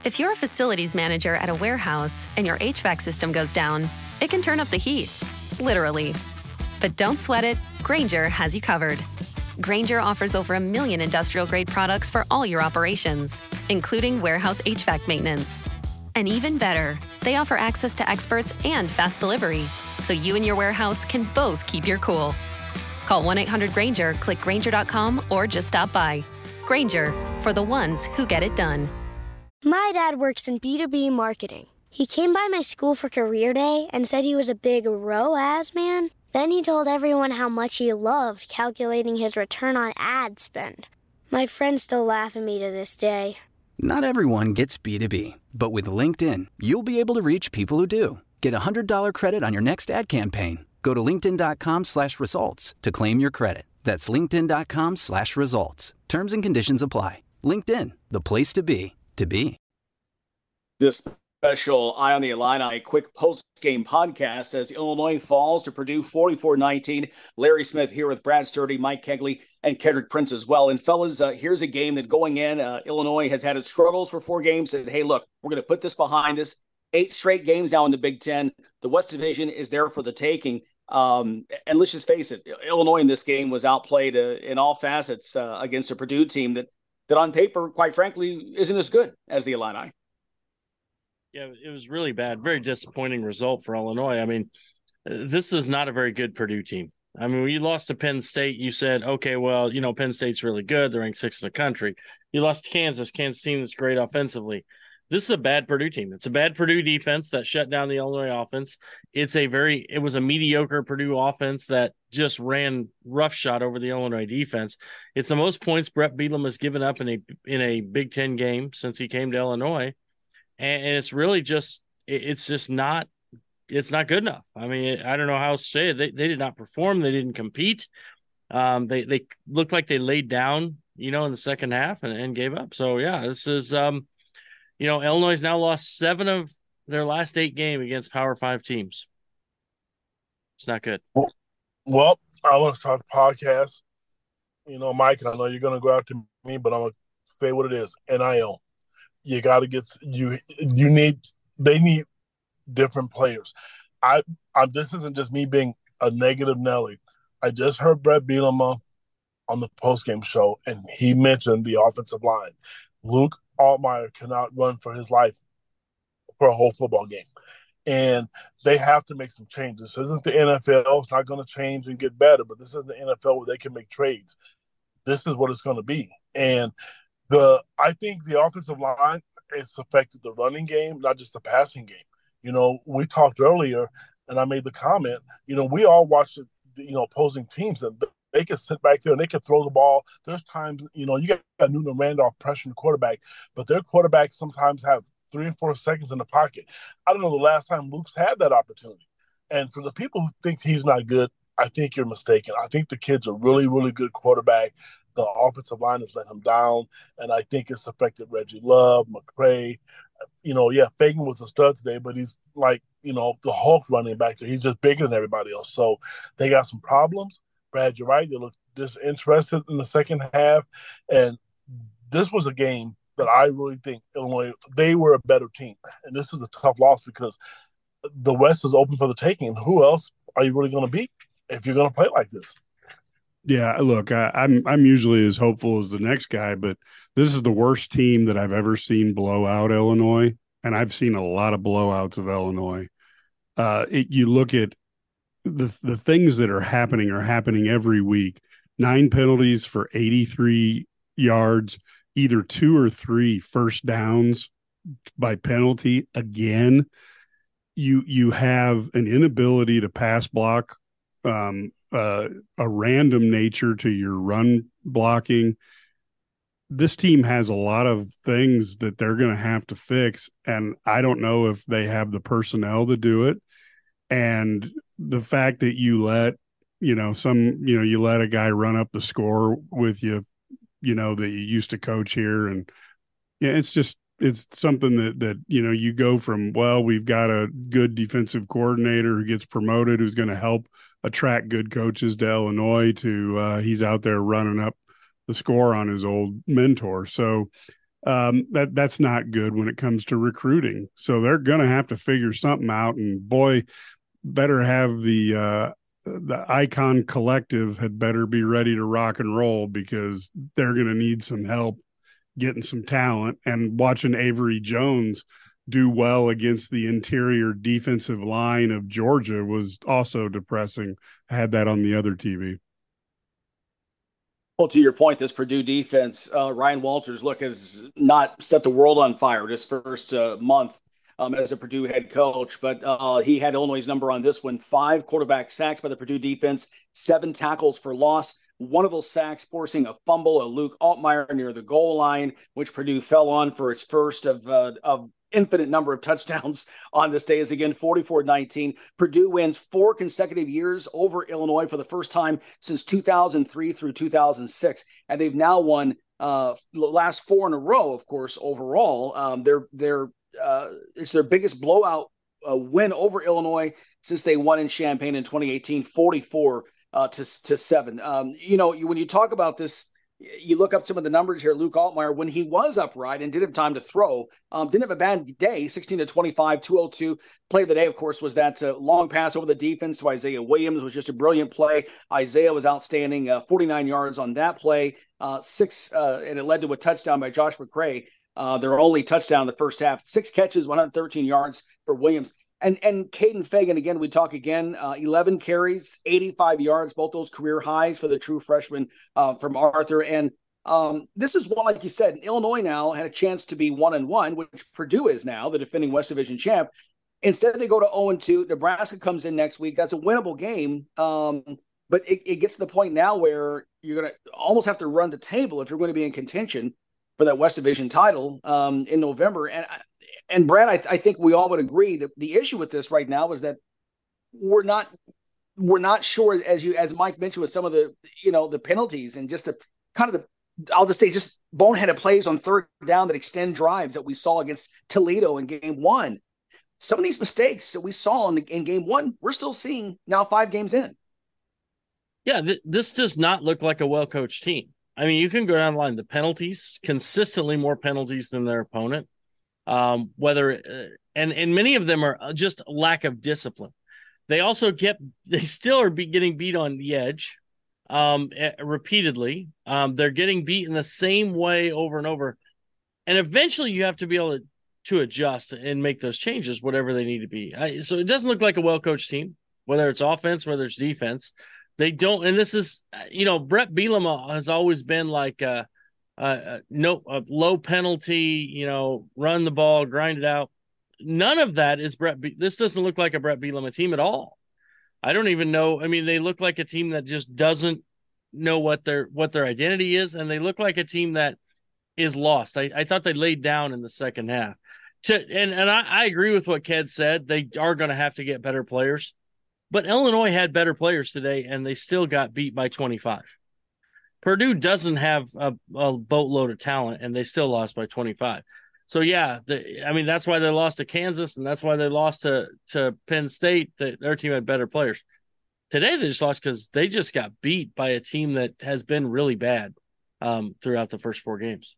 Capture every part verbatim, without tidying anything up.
If you're a facilities manager at a warehouse and your H V A C system goes down, it can turn up the heat, literally. But don't sweat it, Grainger has you covered. Grainger offers over a million industrial-grade products for all your operations, including warehouse H V A C maintenance. And even better, they offer access to experts and fast delivery, so you and your warehouse can both keep your cool. Call one eight hundred Grainger, click Grainger dot com, or just stop by. Grainger, for the ones who get it done. My dad works in B two B marketing. He came by my school for career day and said he was a big R O A S man. Then he told everyone how much he loved calculating his return on ad spend. My friends still laugh at me to this day. Not everyone gets B two B, but with LinkedIn, you'll be able to reach people who do. Get a one hundred dollars credit on your next ad campaign. Go to linkedin dot com slash results to claim your credit. That's linkedin dot com slash results. Terms and conditions apply. LinkedIn, the place to be, to be. This special Eye on the Illini quick post-game podcast as Illinois falls to Purdue forty-four nineteen. Larry Smith here with Brad Sturdy, Mike Kegley, and Kendrick Prince as well. And fellas, uh, here's a game that going in, uh, Illinois has had its struggles for four games. Said, hey, look, we're going to put this behind us. Eight straight games now in the Big Ten. The West Division is there for the taking. Um, and let's just face it, Illinois in this game was outplayed uh, in all facets uh, against a Purdue team that, that on paper, quite frankly, isn't as good as the Illini. Yeah, it was really bad. Very disappointing result for Illinois. I mean, this is not a very good Purdue team. I mean, when you lost to Penn State, you said, okay, well, you know, Penn State's really good. They're ranked sixth in the country. You lost to Kansas. Kansas team is great offensively. This is a bad Purdue team. It's a bad Purdue defense that shut down the Illinois offense. It's a very, it was a mediocre Purdue offense that just ran roughshod over the Illinois defense. It's the most points Brett Bielema has given up in a in a Big Ten game since he came to Illinois. And it's really just, it's just not, it's not good enough. I mean, I don't know how else to say it. They, they did not perform. They didn't compete. Um, they, they looked like they laid down, you know, in the second half and, and gave up. So, yeah, this is, um, you know, Illinois now lost seven of their last eight games against Power Five teams. It's not good. Well, well I want to start the podcast. You know, Mike, I know you're going to go out to me, but I'm going to say what it is. N I L. You got to get you. You need. They need different players. I. I. This isn't just me being a negative Nelly. I just heard Brett Bielema on the postgame show, and he mentioned the offensive line. Luke Altmaier cannot run for his life for a whole football game, and they have to make some changes. This isn't the N F L. It's not going to change and get better, but this is the N F L where they can make trades. This is what it's going to be, and. The I think the offensive line, it's affected the running game, not just the passing game. You know, we talked earlier, and I made the comment, you know, we all watch, the, you know, opposing teams, and they can sit back there and they can throw the ball. There's times, you know, you got Newton Randolph pressuring the quarterback, but their quarterbacks sometimes have three and four seconds in the pocket. I don't know the last time Luke's had that opportunity. And for the people who think he's not good, I think you're mistaken. I think the kid's a really, really good quarterback. The offensive line has let him down, and I think it's affected Reggie Love, McCray. You know, yeah, Fagan was a stud today, but he's like, you know, the Hulk running back there. He's just bigger than everybody else. So they got some problems. Brad, you're right. They look disinterested in the second half, and this was a game that I really think Illinois, they were a better team. And this is a tough loss because the West is open for the taking. Who else are you really going to beat if you're going to play like this? Yeah, look, I, I'm I'm usually as hopeful as the next guy, but this is the worst team that I've ever seen blow out Illinois, and I've seen a lot of blowouts of Illinois. Uh, it, you look at the the things that are happening are happening every week. Nine penalties for eighty-three yards, either two or three first downs by penalty again. You you have an inability to pass block. Um, Uh, a random nature to your run blocking. This team has a lot of things that they're going to have to fix, and I don't know if they have the personnel to do it. And the fact that you let, you know, some, you know, you let a guy run up the score with you, you know, that you used to coach here, and yeah, it's just it's something that that you know you go from, well, we've got a good defensive coordinator who gets promoted who's going to help attract good coaches to Illinois to uh, he's out there running up the score on his old mentor. So Um, that that's not good when it comes to recruiting. So they're going to have to figure something out. And boy, better have the uh, the Icon Collective had better be ready to rock and roll, because they're going to need some help getting some talent. And watching Avery Jones do well against the interior defensive line of Georgia was also depressing. I had that on the other T V. Well, to your point, this Purdue defense, uh, Ryan Walters, look, has not set the world on fire this first uh, month um, as a Purdue head coach, but uh, he had Illinois' number on this one. Five quarterback sacks by the Purdue defense, seven tackles for loss. One of those sacks forcing a fumble of Luke Altmaier near the goal line, which Purdue fell on for its first of uh, of infinite number of touchdowns on this day. Is again forty-four nineteen. Purdue wins four consecutive years over Illinois for the first time since two thousand three through two thousand six, and they've now won uh, the last four in a row. Of course, overall, um, they're they're uh, it's their biggest blowout uh, win over Illinois since they won in Champaign in twenty eighteen, forty-four uh, to to seven. Um, you know, you, when you talk about this, you look up some of the numbers here. Luke Altmaier, when he was upright and didn't have time to throw, um, didn't have a bad day. sixteen to twenty-five, two oh two. Play of the day, of course, was that uh, long pass over the defense to Isaiah Williams. Was just a brilliant play. Isaiah was outstanding, uh, forty-nine yards on that play, uh, six, uh, and it led to a touchdown by Josh McCray. Uh, their only touchdown in the first half. Six catches, one hundred thirteen yards for Williams. And and Caden Fagan, again, we talk again, uh, eleven carries, eighty-five yards, both those career highs for the true freshman uh, from Arthur. And um, this is one, like you said, Illinois now had a chance to be one and one, which Purdue is now, the defending West Division champ. Instead, they go to oh and two. Nebraska comes in next week. That's a winnable game. Um, but it, it gets to the point now where you're going to almost have to run the table if you're going to be in contention for that West Division title um, in November. And and Brad, I, I think we all would agree that the issue with this right now is that we're not we're not sure, as you as Mike mentioned, with some of the you know the penalties and just the kind of the I'll just say just boneheaded plays on third down that extend drives that we saw against Toledo in game one. Some of these mistakes that we saw in, in game one, we're still seeing now five games in. Yeah, th- this does not look like a well-coached team. I mean, you can go down the line. The penalties, consistently more penalties than their opponent. Um, whether uh, and and many of them are just lack of discipline. They also kept. They still are be getting beat on the edge, um, repeatedly. Um, they're getting beat in the same way over and over, and eventually you have to be able to, to adjust and make those changes, whatever they need to be. I, so it doesn't look like a well-coached team, whether it's offense, whether it's defense. They don't, and this is, you know, Brett Bielema has always been like a, a, no a low penalty, you know, run the ball, grind it out. None of that is Brett. This doesn't look like a Brett Bielema team at all. I don't even know. I mean, they look like a team that just doesn't know what their what their identity is, and they look like a team that is lost. I, I thought they laid down in the second half. To and and I, I agree with what Ked said. They are going to have to get better players. But Illinois had better players today, and they still got beat by twenty-five. Purdue doesn't have a, a boatload of talent, and they still lost by twenty-five. So, yeah, the, I mean, that's why they lost to Kansas, and that's why they lost to, to Penn State. The, their team had better players. Today they just lost because they just got beat by a team that has been really bad um, throughout the first four games.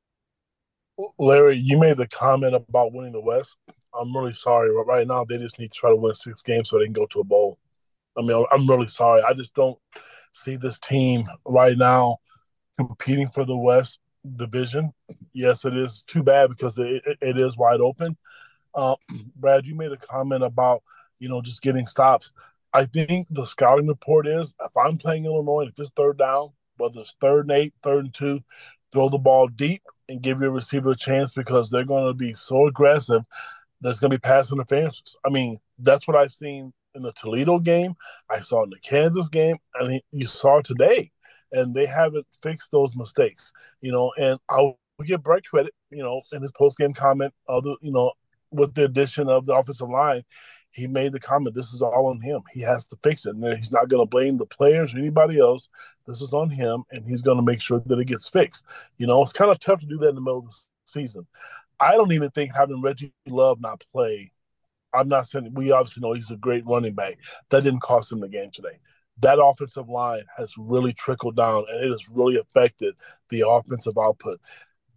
Larry, you made the comment about winning the West. I'm really sorry, but right now they just need to try to win six games so they can go to a bowl. I mean, I'm really sorry. I just don't see this team right now competing for the West Division. Yes, it is too bad because it, it, it is wide open. Uh, Brad, you made a comment about, you know, just getting stops. I think the scouting report is if I'm playing Illinois, if it's third down, whether it's third and eight, third and two, throw the ball deep and give your receiver a chance because they're going to be so aggressive. There's going to be pass interference. I mean, that's what I've seen in the Toledo game. I saw in the Kansas game, and you saw today. And they haven't fixed those mistakes, you know. And I'll give Brett credit, you know, in his post-game comment, other, you know, with the addition of the offensive line, he made the comment, this is all on him. He has to fix it. And he's not going to blame the players or anybody else. This is on him, and he's going to make sure that it gets fixed. You know, it's kind of tough to do that in the middle of the season. I don't even think having Reggie Love not play, I'm not saying, we obviously know he's a great running back. That didn't cost him the game today. That offensive line has really trickled down, and it has really affected the offensive output.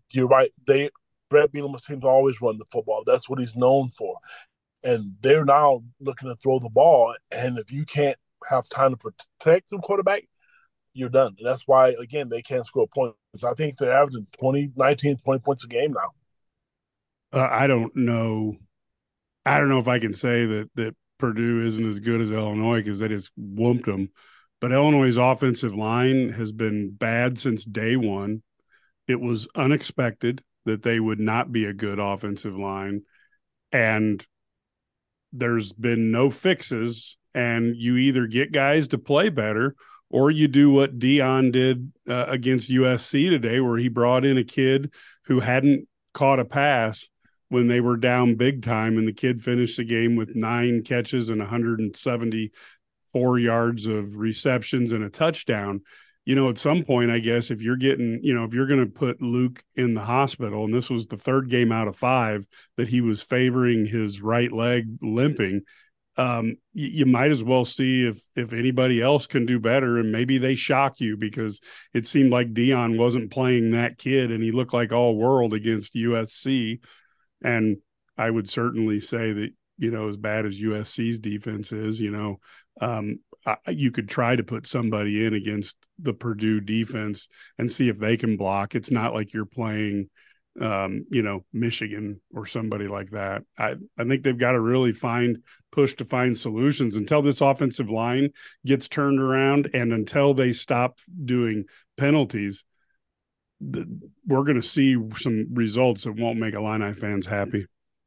you're right. They Brett Bielema's teams always run the football. That's what he's known for. And they're now looking to throw the ball. And if you can't have time to protect the quarterback, you're done. And that's why, again, they can't score points. I think they're averaging twenty, nineteen, twenty points a game now. Uh, I don't know. I don't know if I can say that that Purdue isn't as good as Illinois because they just whooped them. But Illinois' offensive line has been bad since day one. It was unexpected that they would not be a good offensive line. And there's been no fixes. And you either get guys to play better or you do what Deion did uh, against U S C today, where he brought in a kid who hadn't caught a pass when they were down big time, and the kid finished the game with nine catches and one hundred seventy-four yards of receptions and a touchdown. You know, at some point, I guess, if you're getting, you know, if you're going to put Luke in the hospital, and this was the third game out of five that he was favoring his right leg limping, um, you, you might as well see if if anybody else can do better, and maybe they shock you, because it seemed like Deion wasn't playing that kid, and he looked like all world against U S C. And I would certainly say that, you know, as bad as U S C's defense is, you know, um, I, you could try to put somebody in against the Purdue defense and see if they can block. It's not like you're playing, um, you know, Michigan or somebody like that. I, I think they've got to really find, push to find solutions until this offensive line gets turned around, and until they stop doing penalties. The, we're going to see some results that won't make Illini fans happy.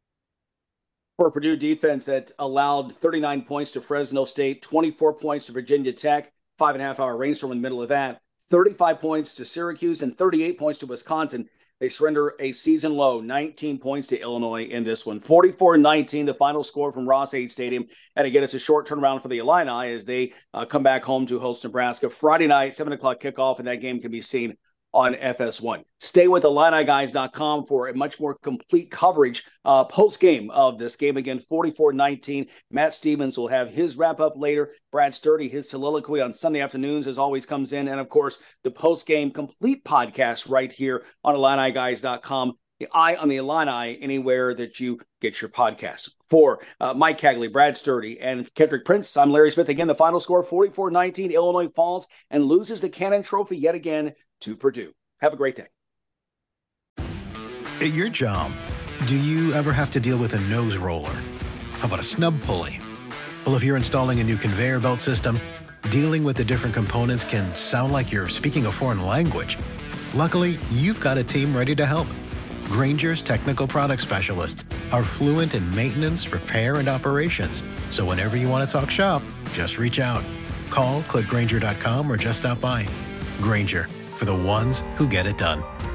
For Purdue defense that allowed thirty-nine points to Fresno State, twenty-four points to Virginia Tech, five and a half hour rainstorm in the middle of that, thirty-five points to Syracuse, and thirty-eight points to Wisconsin. They surrender a season low, nineteen points to Illinois in this one. forty-four nineteen, the final score from Ross-Ade Stadium. And again, it's a short turnaround for the Illini as they uh, come back home to host Nebraska. Friday night, seven o'clock kickoff, and that game can be seen on F S one. Stay with Illini Guys dot com for a much more complete coverage uh, post-game of this game. Again, forty-four nineteen. Matt Stevens will have his wrap-up later. Brad Sturdy, his soliloquy on Sunday afternoons, as always, comes in. And, of course, the post-game complete podcast right here on Illini Guys dot com. The Eye on the Illini, anywhere that you get your podcast. For uh, Mike Cagley, Brad Sturdy, and Kendrick Prince, I'm Larry Smith. Again, the final score, forty-four nineteen. Illinois falls and loses the Cannon Trophy yet again to Purdue. Have a great day. At your job, do you ever have to deal with a nose roller? How about a snub pulley? Well, if you're installing a new conveyor belt system, dealing with the different components can sound like you're speaking a foreign language. Luckily, you've got a team ready to help. Grainger's technical product specialists are fluent in maintenance, repair, and operations. So whenever you want to talk shop, just reach out. Call, click Grainger dot com, or just stop by. Grainger, for the ones who get it done.